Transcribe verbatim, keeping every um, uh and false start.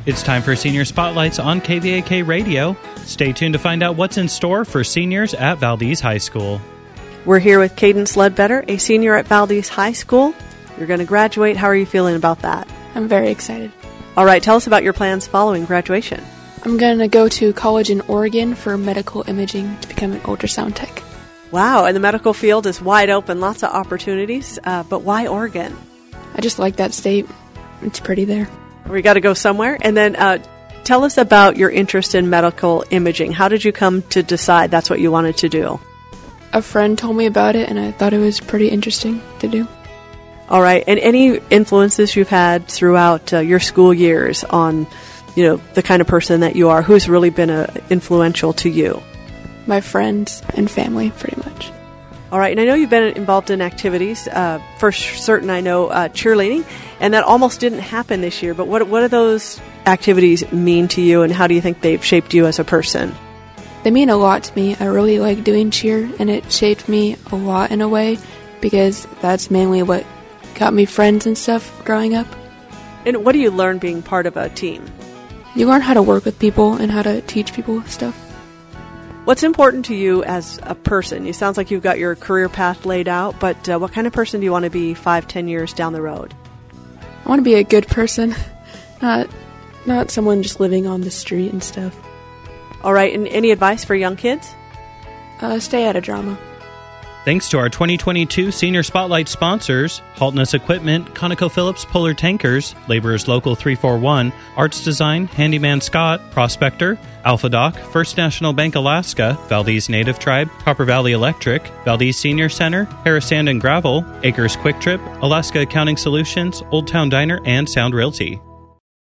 It's time for Senior Spotlights on K V A K Radio. Stay tuned to find out what's in store for seniors at Valdez High School. We're here with Cadence Ledbetter, a senior at Valdez High School. You're going to graduate. How are you feeling about that? I'm very excited. All right, tell us about your plans following graduation. I'm going to go to college in Oregon for medical imaging to become an ultrasound tech. Wow, and the medical field is wide open, lots of opportunities. Uh, but why Oregon? I just like that state. It's pretty there. We got to go somewhere. And then uh, tell us about your interest in medical imaging. How did you come to decide that's what you wanted to do? A friend told me about it, and I thought it was pretty interesting to do. All right. And any influences you've had throughout uh, your school years on, you know, the kind of person that you are? Who's really been uh, influential to you? My friends and family, pretty much. All right, and I know you've been involved in activities. Uh, for certain, I know uh, cheerleading, and that almost didn't happen this year. But what what do those activities mean to you, and how do you think they've shaped you as a person? They mean a lot to me. I really like doing cheer, and it shaped me a lot in a way, because that's mainly what got me friends and stuff growing up. And what do you learn being part of a team? You learn how to work with people and how to teach people stuff. What's important to you as a person? You sounds like you've got your career path laid out, but uh, what kind of person do you want to be five, ten years down the road? I want to be a good person, not not someone just living on the street and stuff. All right, and any advice for young kids? Uh, stay out of drama. Thanks to our twenty twenty-two Senior Spotlight sponsors, Haltness Equipment, ConocoPhillips Polar Tankers, Laborers Local three forty-one, Arts Design, Handyman Scott, Prospector, Alpha Doc, First National Bank Alaska, Valdez Native Tribe, Copper Valley Electric, Valdez Senior Center, Harris Sand and Gravel, Acres Quick Trip, Alaska Accounting Solutions, Old Town Diner, and Sound Realty.